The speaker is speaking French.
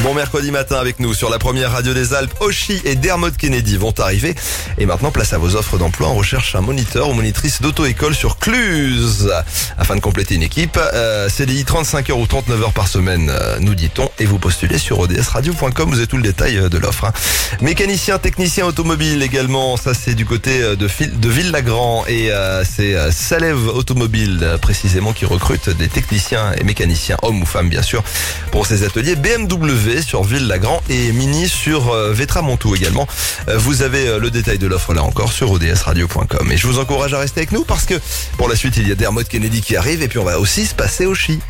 Bon mercredi matin avec nous sur la première radio des Alpes. Oshi et Dermot Kennedy vont arriver. Et maintenant, place à vos offres d'emploi. On recherche un moniteur ou monitrice d'auto-école sur Cluse. Afin de compléter une équipe, CDI 35 heures ou 39 heures par semaine, nous dit-on. Et vous postulez sur odsradio.com. Vous avez tout le détail de l'offre. Mécanicien, technicien automobile également. Ça, c'est du côté de Ville-Lagrand. Et c'est Salève Automobile, précisément, qui recrute des techniciens et mécaniciens, hommes ou femmes, bien sûr, pour ces ateliers. BMW sur Ville-Lagrand et Mini sur Vétramontou également. Vous avez le détail de l'offre là encore sur odsradio.com. Et je vous encourage à rester avec nous parce que pour la suite, il y a Dermot Kennedy qui arrive et puis on va aussi se passer au Chi.